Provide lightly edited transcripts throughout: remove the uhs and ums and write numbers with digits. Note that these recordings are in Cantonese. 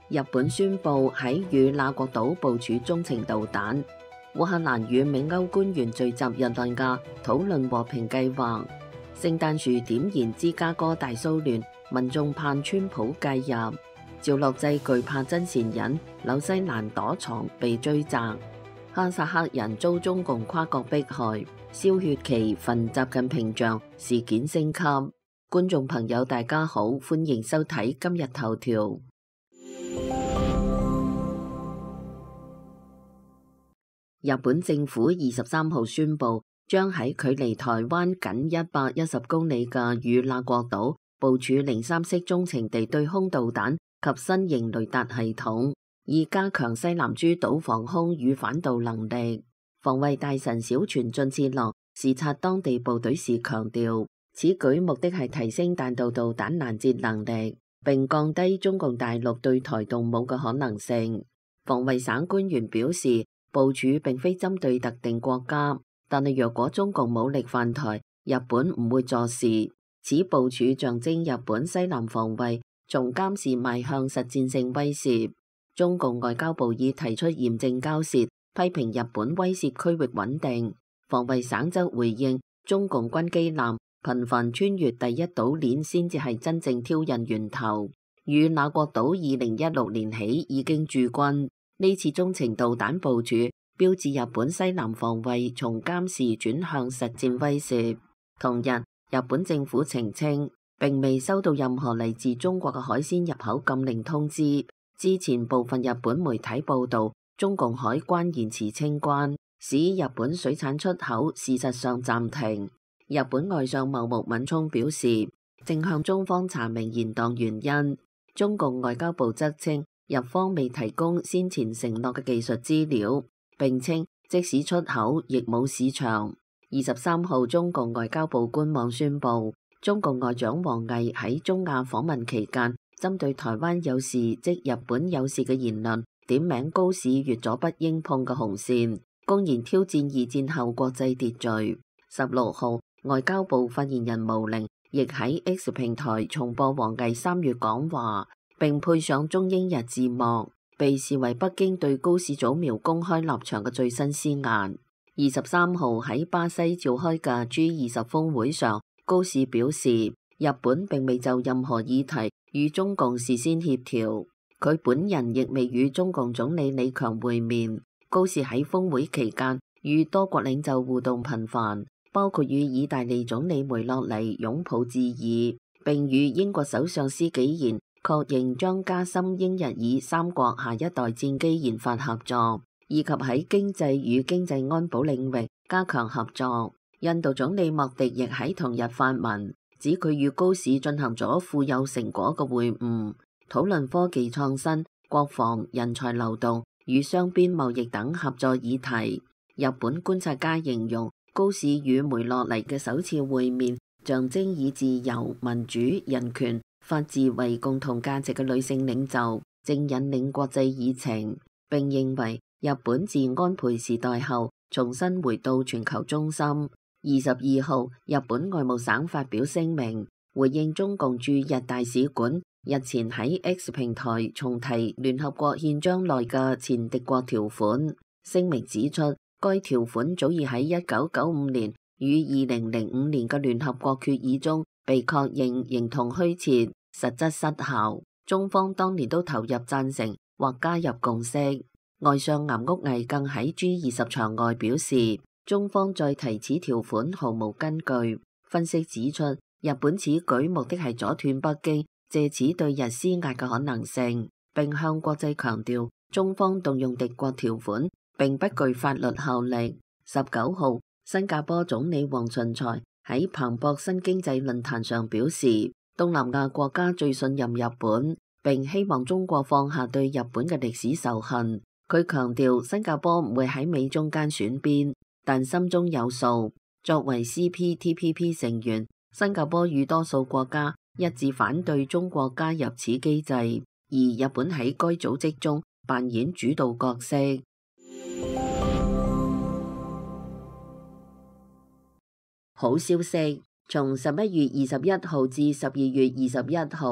日本宣布喺與那國島部署中程導彈。烏克蘭與美歐官員聚集日內瓦討論和平計劃。聖誕樹點燃芝加哥大騷亂，民眾盼川普介入。趙樂際懼怕真善忍，紐西蘭躲藏被追責。哈薩克人遭中共跨國迫害，燒血旗焚習近平像，事件升級。觀眾朋友大家好，歡迎收睇今日頭條。日本政府23號宣布，將喺距離台灣僅110公里嘅與那國島部署03式中程地對空導彈及新型雷達系統，以加強西南諸島防空與反導能力。防衛大臣小泉進次郎視察當地部隊時強調，此舉目的係提升彈道導彈攔截能力，並降低中共大陸對台動武嘅可能性。防衛省官員表示，部署並非針對特定國家，但係若果中共武力犯台，日本唔會坐視。此部署象徵日本西南防衛從監視邁向實戰性威懾。中共外交部已提出嚴正交涉，批評日本威脅區域穩定。防衛省則回應，中共軍機艦頻繁穿越第一島鏈先至係真正挑釁源頭。與那國島2016年起已經駐軍。呢次中程導彈部署標誌日本西南防衛從監視轉向實戰威懾。同日，日本政府澄清並未收到任何嚟自中國嘅海鮮入口禁令通知。之前部分日本媒體報道，中共海關延遲清關，使日本水產出口事實上暫停。日本外相茂木敏充表示，正向中方查明延宕原因。中共外交部則稱，日方未提供先前承諾嘅技術資料，並稱即使出口亦冇市場。23號，中共外交部官網宣布，中共外長王毅喺中亞訪問期間，針對台灣有事即日本有事嘅言論，點名高市越咗不應碰嘅紅線，公然挑戰二戰後國際秩序。16號，外交部發言人毛寧亦喺 X 平台重播王毅3月講話，並配上中英日字幕，被視為北京對高市早苗公開立場嘅最新施壓。23號喺巴西召開嘅 G20 峰會上，高市表示，日本並未就任何議題與中共事先協調，佢本人亦未與中共總理李強會面。高市喺峰會期間與多國領袖互動頻繁，包括與意大利總理梅洛尼擁抱致意，並與英國首相施紀賢確認將加深英日以三國下一代戰機研發合作，以及喺經濟與經濟安保領域加強合作。印度總理莫迪亦喺同日發文，指佢與高市進行咗富有成果嘅會晤，討論科技創新、國防、人才流動與雙邊貿易等合作議題。日本觀察家形容，高市與梅洛尼嘅首次會面，象徵以自由、民主、人權、法治為共同價值嘅女性領袖正引領國際議程，並認為日本自安倍時代後重新回到全球中心。22號，日本外務省發表聲明，回應中共駐日大使館日前喺 X 平台重提聯合國憲章內嘅前敵國條款。聲明指出，該條款早已喺1995年與2005年嘅聯合國決議中被確認形同虛設，實質失效。中方當年都投入贊成或加入共識。外相岩屋毅更喺 G20 場外表示，中方再提此條款毫無根據。分析指出，日本此舉目的係阻斷北京借此對日施壓嘅可能性，並向國際強調中方動用敵國條款並不具法律效力。19號，新加坡總理黃循財喺彭博新經濟論壇上表示，東南亞國家最信任日本，並希望中國放下對日本嘅歷史仇恨。佢強調新加坡唔會喺美中間選邊，但心中有數。作為 CPTPP 成員，新加坡與多數國家一致反對中國加入此機制，而日本喺該組織中扮演主導角色。好消息，從11月21號至12月21號，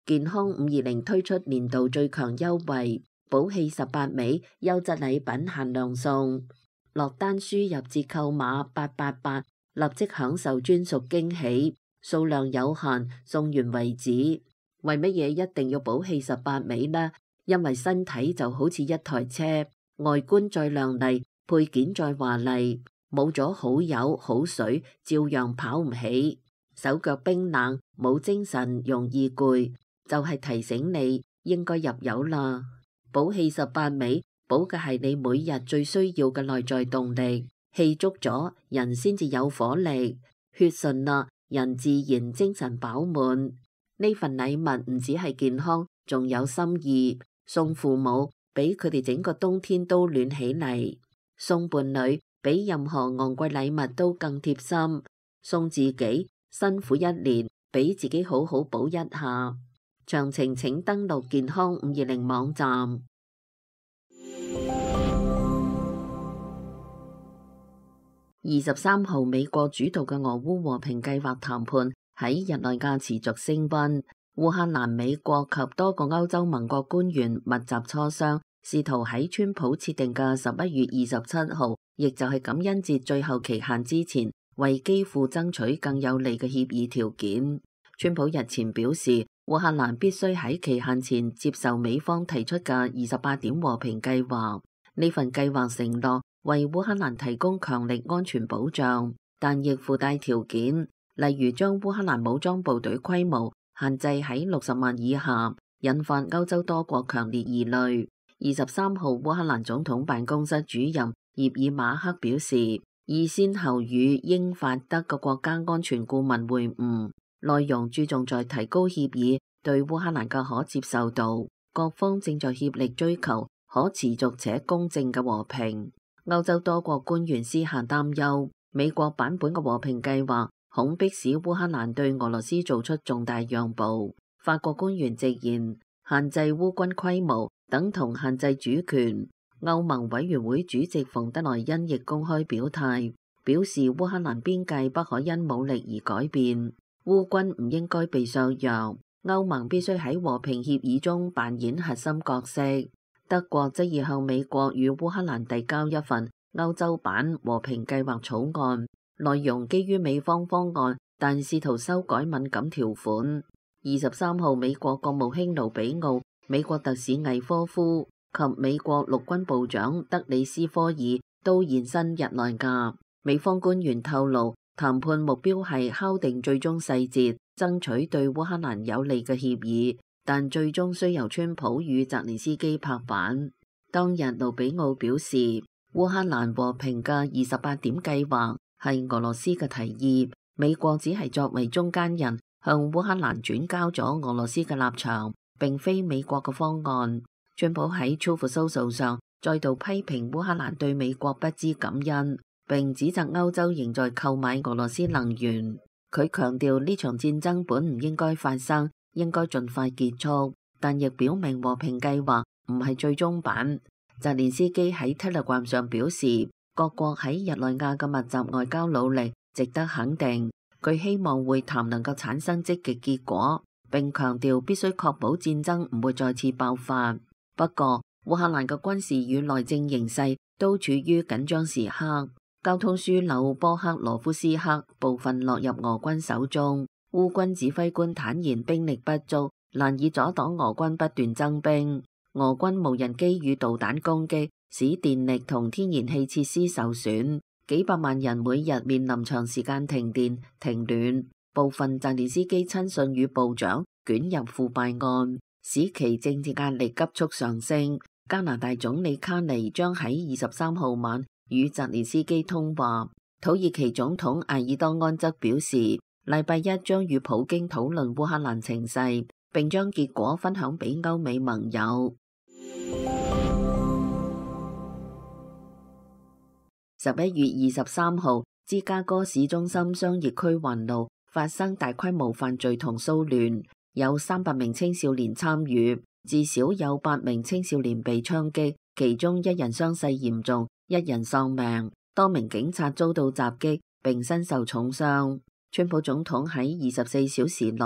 健康520推出年度最強優惠，寶氣18味優質禮品限量送，落單輸入折扣碼888，立即享受專屬驚喜，數量有限，送完為止。為乜嘢一定要寶氣18味呢？因為身體就好似一台車，外觀再亮麗，配件再華麗，冇咗好油好水，照樣跑唔起，手腳冰冷，冇精神，容易攰，就係提醒你應該入油啦。寶氣18味補嘅係你每日最需要嘅內在動力，氣足咗，人先至有火力，血順啦，人自然精神飽滿。呢份禮物唔止係健康，仲有心意，送父母俾佢哋整個冬天都暖起嚟，送伴侶比任何昂貴禮物都更貼心，送自己辛苦一年，俾自己好好補一下。詳情請登錄健康520網站。23號，美國主導嘅俄烏和平計劃談判喺日內瓦持續升溫，烏克蘭、美國及多個歐洲盟國官員密集磋商，試圖喺川普設定嘅11月27號，亦就係感恩節最後期限之前，為基輔爭取更有利嘅協議條件。川普日前表示，烏克蘭必須喺期限前接受美方提出嘅28點和平計劃。呢份計劃承諾為烏克蘭提供強力安全保障，但亦附帶條件，例如將烏克蘭武裝部隊規模限制喺60萬以下，引發歐洲多國強烈疑慮。23號，烏克蘭總統辦公室主任葉爾馬克表示，已先後與英法德嘅國家安全顧問會晤，內容注重在提高協議對烏克蘭嘅可接受度，各方正在協力追求可持續且公正嘅和平。歐洲多國官員私下擔憂，美國版本嘅和平計劃恐迫使烏克蘭對俄羅斯做出重大讓步。法國官員直言，限制烏軍規模等同限制主權。歐盟委員會主席馮德萊恩亦公開表態，表示烏克蘭邊界不可因武力而改變，烏軍唔應該被削弱，歐盟必須喺和平協議中扮演核心角色。德國則已向美國與烏克蘭遞交一份歐洲版和平計劃草案，內容基於美方方案，但試圖修改敏感條款。23號，美國國務卿盧比奧、美國特使魏科夫及美國陸軍部長德里斯科爾都現身日內瓦。美方官員透露，談判目標係敲定最終細節，爭取對烏克蘭有利嘅協議，但最終需由川普與澤連斯基拍板。當日盧比奧表示，烏克蘭和平嘅28點計劃係俄羅斯嘅提議，美國只係作為中間人向烏克蘭轉交咗俄羅斯嘅立場，並非美國嘅方案。川普喺 Truth Social 上再度批評烏克蘭對美國不知感恩，並指責歐洲仍在購買俄羅斯能源。佢強調呢場戰爭本唔應該發生，應該盡快結束，但亦表明和平計劃唔係最終版。澤連斯基喺 Telegram 上表示，各國喺日內瓦嘅密集外交努力值得肯定。佢希望會談能夠產生積極結果，並強調必須確保戰爭唔會再次爆發。不過，烏克蘭嘅軍事與內政形勢都處於緊張時刻，交通樞紐波克羅夫斯克部分落入俄軍手中。烏軍指揮官坦言兵力不足，難以阻擋俄軍不斷增兵。俄軍無人機與導彈攻擊，使電力同天然氣設施受損，幾百萬人每日面臨長時間停電、停暖。部分澤連斯基親信與部長捲入腐敗案，使其政治壓力急速上升。加拿大總理卡尼將喺23號晚與澤連斯基通話。土耳其總統埃爾多安則表示，禮拜一將與普京討論烏克蘭情勢，並將結果分享俾歐美盟友。11月23號，芝加哥市中心商業區環路發生大規模犯罪同騷亂，有300名青少年參與，至少有8名青少年被槍擊，其中1人傷勢嚴重，1人喪命，多名警察遭到襲擊並身受重傷。川普總統喺24小時內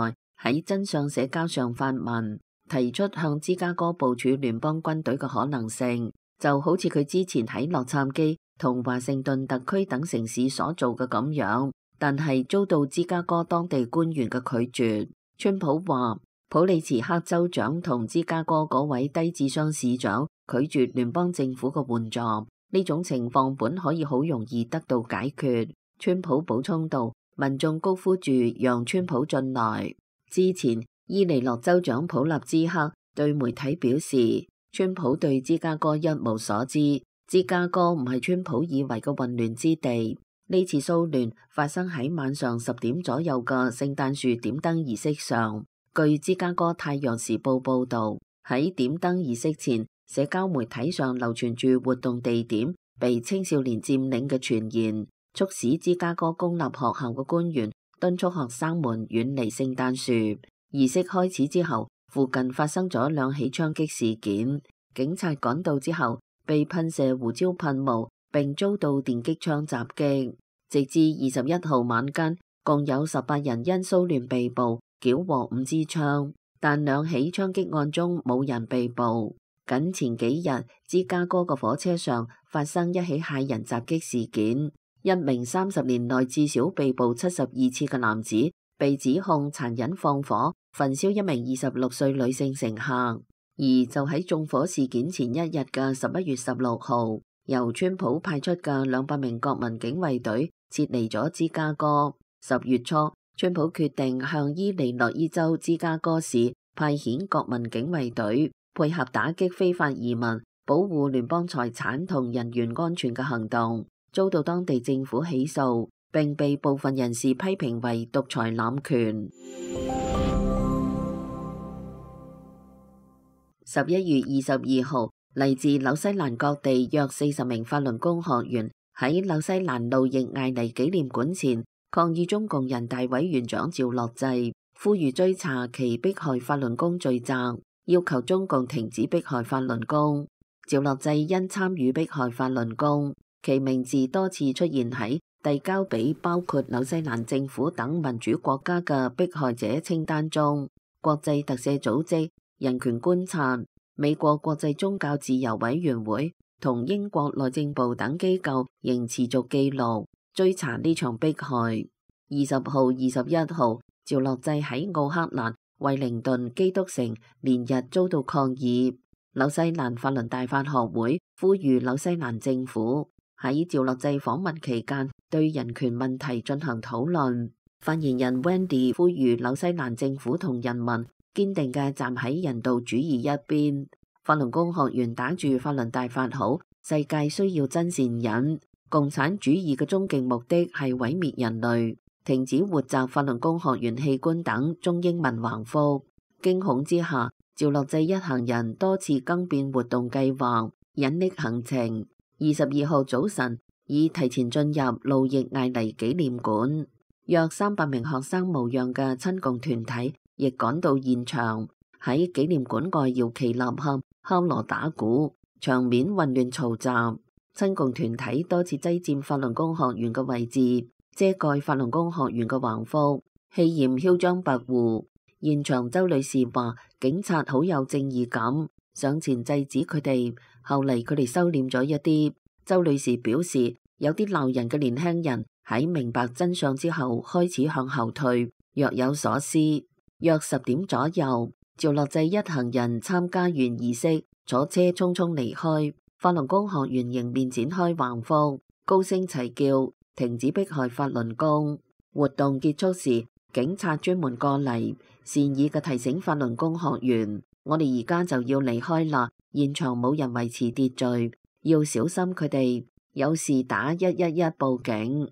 喺真相社交上發文，提出向芝加哥部署聯邦軍隊嘅可能性，就好似佢之前喺洛杉磯同華盛頓特區等城市所做嘅咁樣，但係遭到芝加哥當地官員嘅拒絕。川普話，普里茨克州長同芝加哥嗰位低智商市長拒絕聯邦政府嘅援助，呢種情況本可以好容易得到解決。川普補充道，民眾高呼住讓川普進來。之前伊利諾州長普立茲克對媒體表示，川普對芝加哥一無所知，芝加哥唔係川普以為嘅混亂之地。呢次騷亂發生喺晚上10點左右嘅聖誕樹點燈儀式上。據芝加哥太陽時報報道，喺點燈儀式前，社交媒體上流傳住活動地點被青少年佔領嘅傳言，促使芝加哥公立學校嘅官員敦促學生們遠離聖誕樹。儀式開始之後，附近發生咗2起槍擊事件，警察趕到之後被噴射胡椒噴霧，並遭到電擊槍襲擊。直至21號晚間，共有18人因騷亂被捕，繳獲5支槍，但2起槍擊案中冇人被捕。僅前幾日，芝加哥嘅火車上發生1起駭人襲擊事件，一名30年內至少被捕72次嘅男子被指控殘忍放火焚燒一名26歲女性乘客。而就喺縱火事件前一日嘅11月16號，由川普派出嘅200名國民警衛隊撤離咗芝加哥。10月初，川普決定向伊利諾伊州芝加哥市派遣國民警衛隊，配合打擊非法移民、保護聯邦財產同人員安全嘅行動，遭到當地政府起訴，並被部分人士批評為獨裁濫權。11月22號，嚟自紐西蘭各地約40名法輪功學員喺紐西蘭路易艾尼紀念館前抗議中共人大委員長趙樂際，呼籲追查其迫害法輪功罪責，要求中共停止迫害法輪功。趙樂際因參與迫害法輪功，其名字多次出現喺遞交俾包括紐西蘭政府等民主國家嘅迫害者清單中。國際特赦組織、人權觀察、美國國際宗教自由委員會同英國內政部等機構仍持續記錄追查呢場迫害。20號、21號，趙樂際喺奧克蘭、惠靈頓、基督城連日遭到抗議。紐西蘭法輪大法學會呼籲紐西蘭政府喺趙樂際訪問期間對人權問題進行討論。發言人 Wendy 呼籲紐西蘭政府同人民堅定嘅站喺人道主義一邊。法輪功學員打住法輪大法好，世界需要真善忍。共產主義嘅終極目的係毀滅人類，停止活摘法輪功學員器官等中英文橫幅。驚恐之下，趙樂際一行人多次更變活動計劃，隱匿行程。22號早晨已提前進入路易艾尼紀念館，約300名學生模樣嘅親共團體亦趕到現場，喺紀念館外搖旗吶喊、敲鑼打鼓，場面混亂嘈雜。親共團體多次擠佔法輪功學員嘅位置，遮蓋法輪功學員嘅橫幅，氣焰囂張跋扈。現場周女士話，警察好有正義感，上前制止佢哋，後嚟佢哋收斂咗一啲。周女士表示，有啲鬧人嘅年輕人喺明白真相之後開始向後退，若有所思。約10點左右，趙樂際一行人參加完儀式，坐車匆匆離開。法輪功學員迎面展開橫幅，高聲齊叫停止迫害法輪功。活動結束時，警察專門過嚟，善意嘅提醒法輪功學員，我哋而家就要離開啦，現場冇人維持秩序，要小心佢哋，有事打111報警。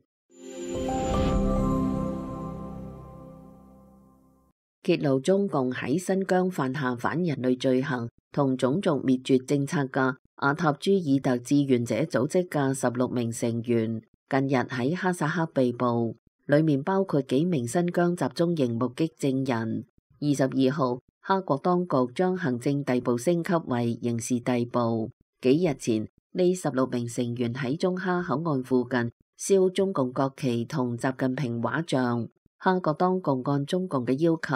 揭露中共喺新疆犯下反人類罪行同種族滅絕政策嘅阿塔朱爾特志願者組織嘅16名成員，近日喺哈薩克被捕，裏面包括幾名新疆集中營目擊證人。22號，哈國當局將行政逮捕升級為刑事逮捕。幾日前，呢16名成員喺中哈口岸附近燒中共國旗同習近平畫像。哈國當局按中共嘅要求，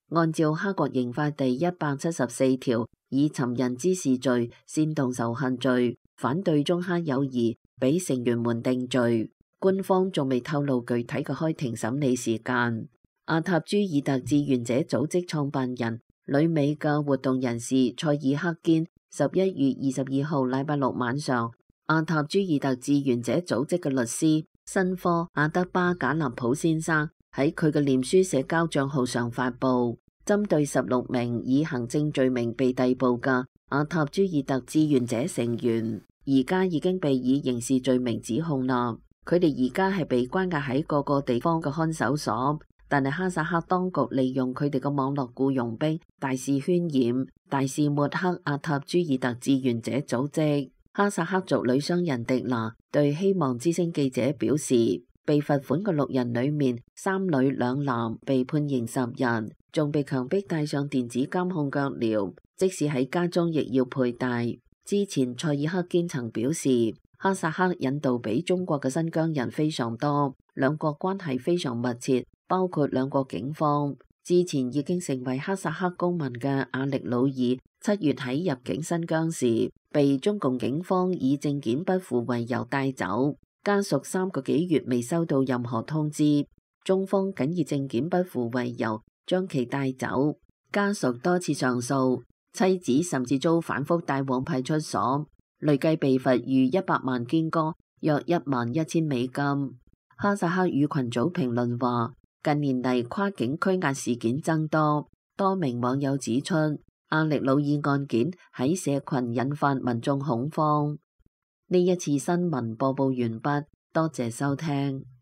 按照哈國刑法第174條，以尋釁滋事罪、煽動仇恨罪、反對中哈友誼，俾成員們定罪。官方仲未透露具體嘅開庭審理時間。阿塔朱爾特志願者組織創辦人、旅美嘅活動人士塞爾克堅11月22號禮拜六晚上，阿塔朱爾特志願者組織嘅律師辛科阿德巴賈納普先生喺佢嘅臉書社交賬號上發布，針對16名以行政罪名被逮捕嘅阿塔朱爾特志願者成員，而家已經被以刑事罪名指控啦。佢哋而家係被關押喺各個地方嘅看守所，但係哈薩克當局利用佢哋嘅網絡僱傭兵，大肆渲染、大肆抹黑阿塔朱爾特志願者組織。哈薩克族女商人迪娜對希望之聲記者表示，被罰款嘅6人裏面，3女2男被判刑10日，仲被強迫戴上電子監控腳鐐，即使喺家中亦要佩戴。之前塞爾克堅曾表示，哈薩克引渡俾中國嘅新疆人非常多，兩國關係非常密切，包括兩國警方。之前已經成為哈薩克公民嘅阿力魯爾，7月喺入境新疆時，被中共警方以證件不符為由帶走，家屬3個幾月未收到任何通知，中方僅以證件不符為由將其帶走，家屬多次上訴，妻子甚至遭反覆帶往派出所，累計被罰逾100萬堅歌，約11000美金。哈薩克語群組評論話，近年嚟跨境拘押事件增多，多名網友指出，阿力魯爾案件喺社群引發民眾恐慌。呢一次新聞播報完畢，多謝收聽。